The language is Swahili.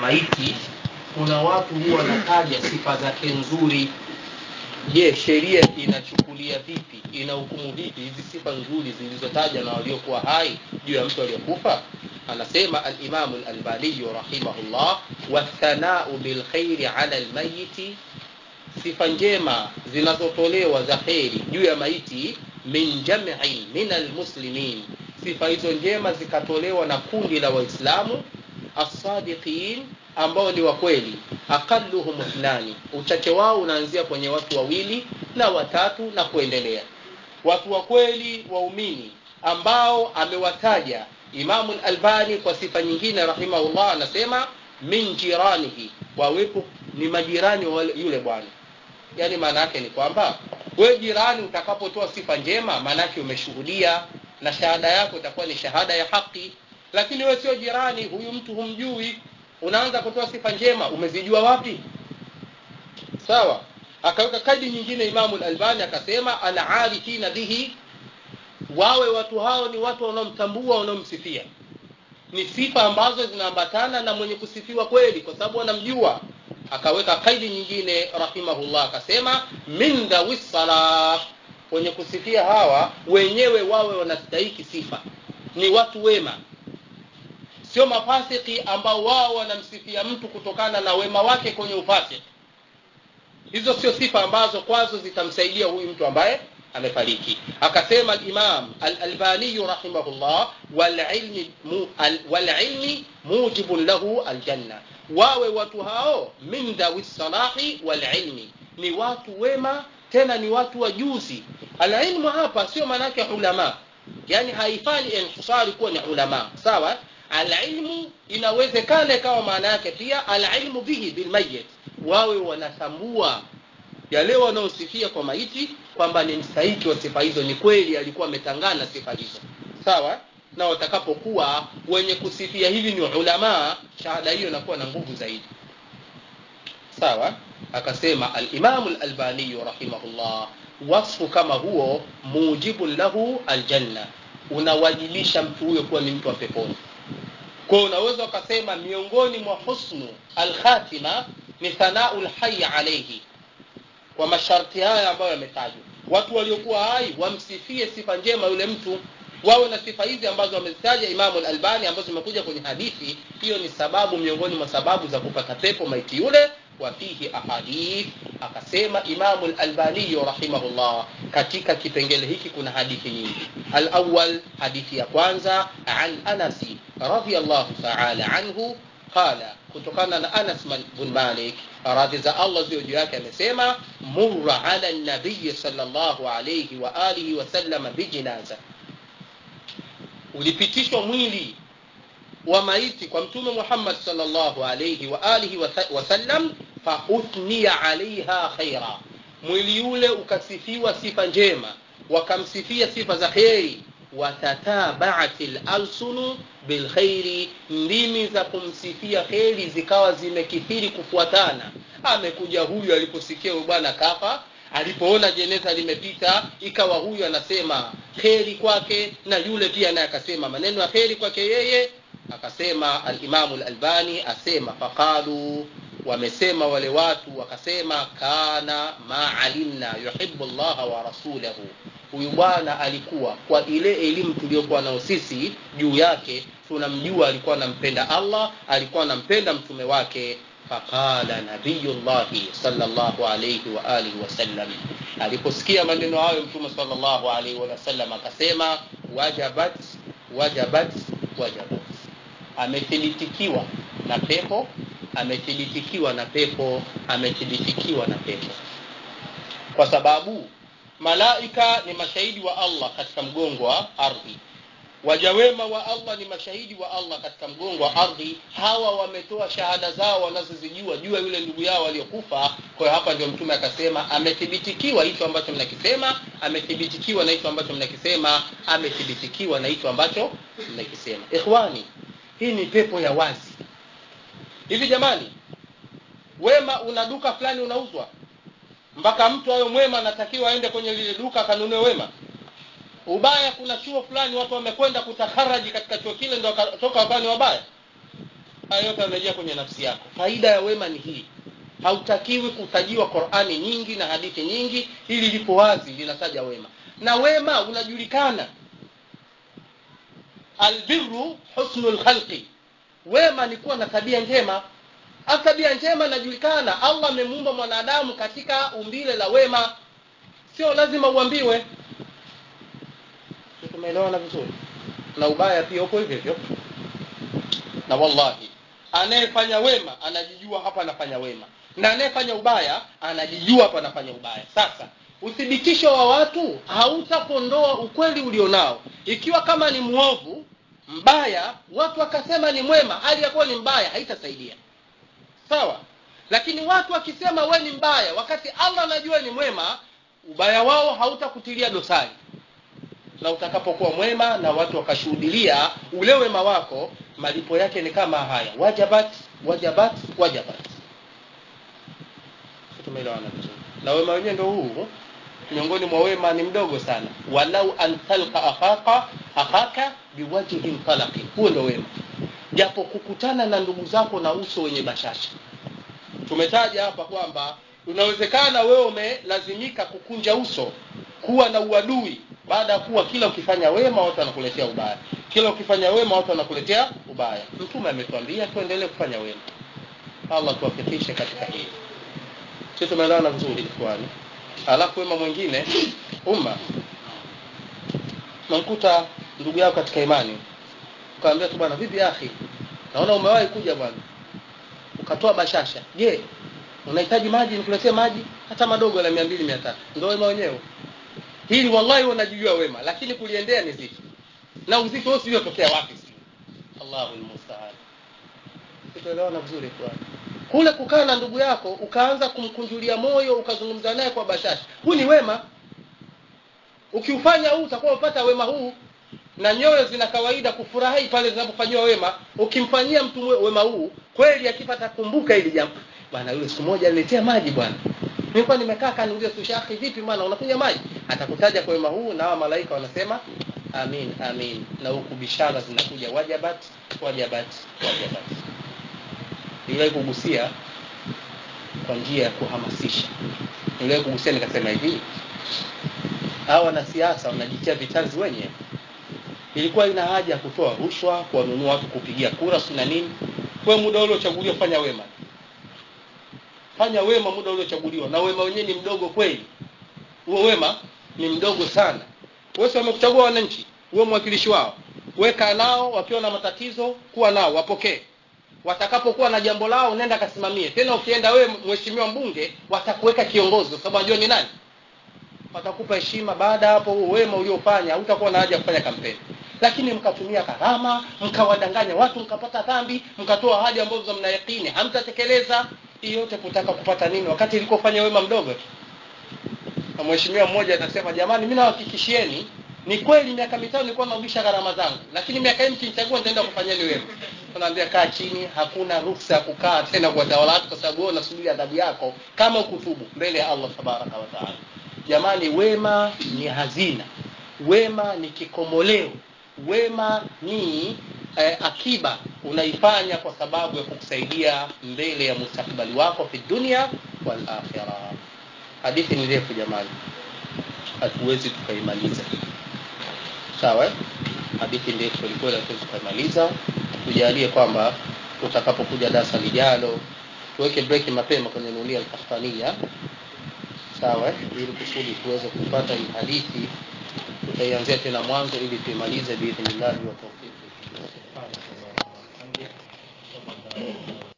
maiti kuna watu huwa wanataja sifa zake nzuri. Je, sheria inachukulia vipi, inahukumu vipi hizi sifa nzuri zilizotajwa na waliokuwa hai juu ya mtu aliyekufa? Anasema al-Imam al-Albani rahimahullah, wa thana'u bil khairi 'ala al-mayyit, sifa njema zinazotolewa za khairi juu ya maiti, min jam'i min al-muslimin, sifa hizo njema zikatolewa na kundi la waislamu as-sadiqin, ambao ni wa kweli, aqalluhum ithnani, uchache wao unaanzia kwenye watu wawili na watatu na kuendelea. Watu wa kweli waumini ambao amewataja Imam al-Albani kwa sifa nyingine rahimahullah, anasema min jiranihi, wawepo ni majirani wa yule bwana. Yani maana yake ni kwamba wewe jirani utakapotoa sifa njema, maana yake umeshuhudia na shahada yako itakuwa ni shahada ya haki. Lakini wewe sio jirani, huyu mtu humjui, unaanza kutoa sifa njema, umezijua wapi? Sawa. Akaweka kaidi nyingine Imam al-Albani akasema al-arifina bihi, wawe watu hao ni watu wanaomtambua, wanaomsifia. Ni sifa ambazo zinaambatana na mwenye kusifiwa kweli kwa sababu wanamjua. Akaweka kaidi nyingine rahimahullah akasema min dawis salah, wenye kusifia hawa wenyewe wawe wanastahili sifa, ni watu wema, sio mafasiki ambao wao wanamsifia mtu kutokana na wema wake kwenye ufasiki. Hizo sio sifa ambazo kwazo zitamsaidia huyu mtu amefariki. Akasema al-Imam al-Albani rahimahullah, wal ilmi mujibun lahu al-janna, wawe watu hao min dawis salahi wal ilmi, ni watu wema tena ni watu wajuzi. Al-ilmu hapa sio maana yake ulama, yani haifanyi inhisari kuwa ni ulama, sawa. Al-ilmu inawezekana kama maana yake pia al-ilmu bihi bil mayyit, wawe wanatambua yale wanaosifia kwa maiti kwamba ni mstahiki wa sifa hizo, ni kweli alikuwa ametangana sifa hizo, sawa. Na watakapokuwa wenye kusifia hivi ni ulama, shahada hiyo inakuwa na nguvu zaidi, sawa. Akasema al-Imam al-Albani rahimahullah, wasfu kama huo mujibun lahu al-janna, unawajilisha mtu huyo kuwa ni mtu wa peponi. Kwa unaweza ukasema miongoni mwa husnu al-khatima ni thana'ul hayy alayhi, kwa masharti haya ambayo yametajwa. Watu waliokuwa hai wamsifie sifa njema yule mtu, wawe na sifa hizi ambazo amezitaja Imam al-Albani ambazo zimekuja kwenye hadithi. Hiyo ni sababu miongoni mwa sababu za kupata pepo maiti yule. Wa fihi ahadith, akasema Imam al-Albani rahimahullah, katika kipengele hiki kuna hadithi nyingi. Al-awwal, hadithi ya kwanza, an Anas radhiyallahu ta'ala anhu qala, kutokana na Anas bin Malik radhi za Allah ziwe juu yake, amesema murra ala an-nabiy sallallahu alayhi wa alihi wa sallam bijinaza, ulipitishwa mwili wa maiti kwa mtume Muhammad sallallahu alayhi wa alihi wa sallam, fa uthniya alaiha khaira, mwili ule ukasifiwa sifa njema, wakamsifia sifa za khairi. Watataba'atil alsunu bil khairi, ndimi za kumsifia khairi zikawa zimekithiri kufuatana. Amekuja huyu aliposikia bwana kafa, alipoona jeneza limepita ikawa huyu anasema khairi kwake na yule pia naye akasema maneno ya khairi kwake yeye. Akasema al-Imam al-Albani asema faqalu, wamesema wale watu wakasema, kana ma alimna yuhibbu Allah wa rasulahu, huyu bwana alikuwa kwa ile elimu tuliyokuwa nayo sisi juu yake tunamjua alikuwa anampenda Allah, alikuwa anampenda mtume wake. Faqala nabiyullah sallallahu alayhi wa alihi wasallam, aliposikia maneno hayo mtume sallallahu alayhi wa sallam akasema wajabat wajabat wajabat, amethibitikiwa na pepo, amethibitikiwa na pepo, amethibitikiwa na pepo. Kwa sababu malaika ni mashahidi wa Allah katika mgongo wa ardhi, waja wema wa Allah ni mashahidi wa Allah katika mgongo wa ardhi. Hawa wametoa shahada zao wanazozijua juu ya yule ndugu yao aliyokufa. Kwa hiyo hapa ndio mtume akasema amethibitikiwa hicho ambacho mnakisema, amethibitikiwa na hicho ambacho mnakisema, amethibitikiwa na hicho ambacho mnakisema. Ikhwani, hii ni pepo ya wazi. Hivi jamani, wema una duka fulani unauzwa, mpaka mtu ayo mwema anatakiwa aende kwenye lile duka kanunue wema? Ubaya, kuna chuo fulani watu wamekwenda kutaharaji katika chuo kile ndio toka wabani wabaya. Hayo yote yanarejea kwenye nafsi yako. Faida ya wema ni hii. Hautakiwi kutajiwa Qur'ani nyingi na hadithi nyingi, ili lipo wazi linataja wema. Na wema unajulikana. Albirru husnul khalqi. Wema ni kuwa na tabia njema. Tabia njema inajulikana. Allah amemuumba mwanadamu katika umbile la wema. Sio lazima uambiwe. Tumeelewana vizuri? Na ubaya pia uko hivyo hivyo. Na wallahi anayefanya wema anajijua hapa anafanya wema, na anayefanya ubaya anajijua hapa anafanya ubaya. Sasa uthibitisho wa watu hautapondoa ukweli ulionao. Ikiwa kama ni muovu mbaya watu wakasema ni mwema hali yakuwa ni mbaya, haitasaidia. Sawa? Lakini watu wakisema we ni mbaya wakati Allah anajua ni mwema, ubaya wao hautakutilia dosari. Na utakapokuwa mwema na watu wakashuhudia ule wema wako, malipo yake ni kama haya: wajabat wajabat wajabat. Tumeelewana vizuri? Na wema wenyewe ndio huu. Miongoni mwa wema ni mdogo sana. Walau an talqa akhaka biwajhin talaqi. Huo ndio wema. Japo kukutana na ndugu zako na uso wenye bashasha. Tumetaja hapa kwamba unawezekana wewe umelazimika kukunja uso, kuwa na uadui, baada ya kuwa kila ukifanya wema watu wanakuletea ubaya. Kila ukifanya wema watu wanakuletea ubaya. Mtume ametuambia tuendelee kufanya wema. Allah tuwafikishe katika hili. Sisi tumeelewana vizuri kwani. Alafu wema mwingine umma. Namkuta ndugu yako katika imani. Ukamwambia tu bwana, vipi akhi? Naona umewahi kuja bwana. Ukatoa bashasha. Je, unahitaji maji nikuletee maji hata madogo la 200 300? Ndio wema wenyewe. Hili wallahi unajijua wema, lakini kuliendea ni zito. Na uzito wao sio tokea wapi sio. Allahu almusta'an. Tuelewana vizuri kwa. Kule kukaa na ndugu yako ukaanza kumkunjulia moyo, ukazungumza naye kwa bashasha. Huu ni wema. Ukiufanya huu utakuwa upata wema huu, na nyoyo zina kawaida kufurahi pale zinapofanywa wema. Ukimfanyia mtu wema huu, kweli akipata kumbuka hili jambo. Bwana yule siku moja niletea maji bwana. Nilikuwa nimekaa kaniuliza tushaki vipi maana unakunywa maji? Atakutaja kwa wema huu na malaika wanasema amin amin, na huku bishara zinakuja wajabat wajabat wajabat. Niliwahi kugusia kwa njia ya kuhamasisha. Niliwahi kugusia nikasema hivi, hawa wanasiasa wanajitia vitanzi wenyewe. Ilikuwa ina haja ya kutoa rushwa, kuwanunua watu kupigia kura na nini? Kwa muda ule uchaguliwa fanya wema. Fanya wema muda ule uchaguliwa, na wema wenyewe ni mdogo kweli. Huo wema ni mdogo sana. Wewe wamekuchagua wananchi, wewe mwakilishi wao. Weka nao wakiwa na matatizo, kuwa nao wapokee. Watakapokuwa na jambo lao nenda kasimamie. Tena ukienda wewe mheshimiwa mbunge, watakuweka kiongozi kwa sababu unajua ni nani. Watakupa heshima. Baada hapo wema uliofanya hutakuwa na haja ya kufanya kampeni. Lakini mkatumia karama, mkawadanganya watu, mkapata dhambi, mkatoa ahadi ambazo mnayakini hamtatekeleza. Hii yote kutaka kupata nini wakati ilikofanya wema mdogo? Na mheshimiwa mmoja anasema, jamani mimi nawahakikishieni ni kweli miaka 5 nilikuwa narudisha gharama zangu, lakini miaka hii mkinichagua nitaenda kufanyeni wema. Tunaambia kaa chini, hakuna ruhusa ya kukaa tena kwa tawala kwa sababu wewe unasubiri adhabu yako kama ukutubu mbele ya Allah Subhanahu wa Ta'ala. Jamani, wema ni hazina. Wema ni kikomoleo. Wema ni akiba unaifanya kwa sababu ya kukusaidia mbele ya mustakabali wako fi dunia wal akhirah. Hadithi ni ndefu jamani, hatuwezi tukaimaliza. Sawa? Hadithi ndefu ilikuwa hatuwezi tukaimaliza. Tujalie kwamba utakapokuja darasa lijalo tuweke break mapema kwenye Nunia al-Qahtaniya. Sawa? Ili kusudi tuweze kupata hii hadithi, tutaianzia tena mwanzo ili tuimalize biidhnillah wa tawfiq.